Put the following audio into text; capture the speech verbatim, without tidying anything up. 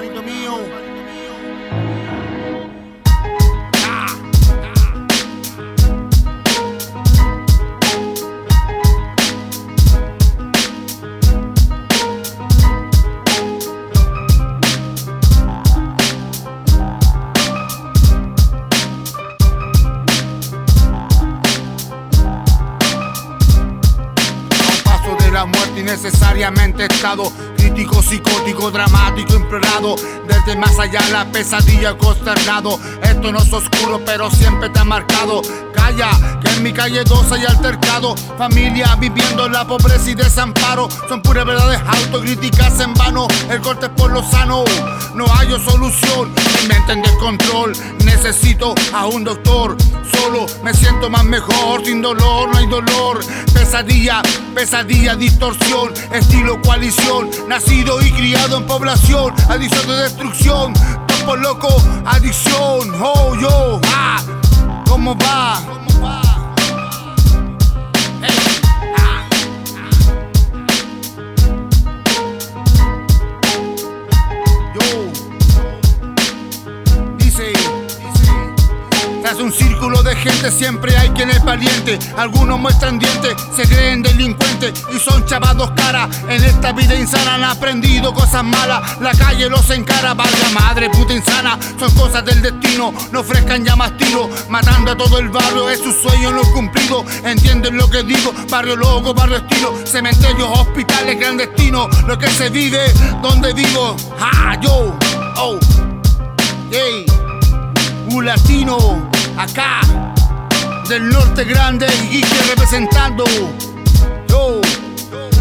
hermanito mío. La muerte innecesariamente estado crítico, psicótico, dramático, implorado desde más allá la pesadilla consternado. Esto no es oscuro pero siempre te ha marcado. Calla, que en mi calle dos hay altercado. Familia viviendo en la pobreza y desamparo. Son puras verdades autocríticas en vano. El corte es por lo sano. No hay solución, mi mente en descontrol. Necesito a un doctor. Solo me siento más mejor. Sin dolor no hay dolor. Pesadilla, pesadilla, distorsión. Estilo coalición. Nacido y criado en población. Adicción de destrucción. Topo loco, adicción. Oh, yo, ah, ¿cómo va? ¿Cómo va? Hey, ah, yo, dice, tras un círculo de gente siempre hay quien es valiente. Algunos muestran dientes, se creen delincuentes y son chavados cara. En esta vida insana han aprendido cosas malas. La calle los encara, valga madre puta insana. Son cosas del destino, no ofrezcan ya más tiro. Matando a todo el barrio, es su sueño no cumplido. ¿Entienden lo que digo? Barrio loco, barrio estilo. Cementerios, hospitales clandestinos. Lo que se vive, donde vivo. Ah, yo, oh, hey. Un latino, acá, del norte grande, y representando. Yo.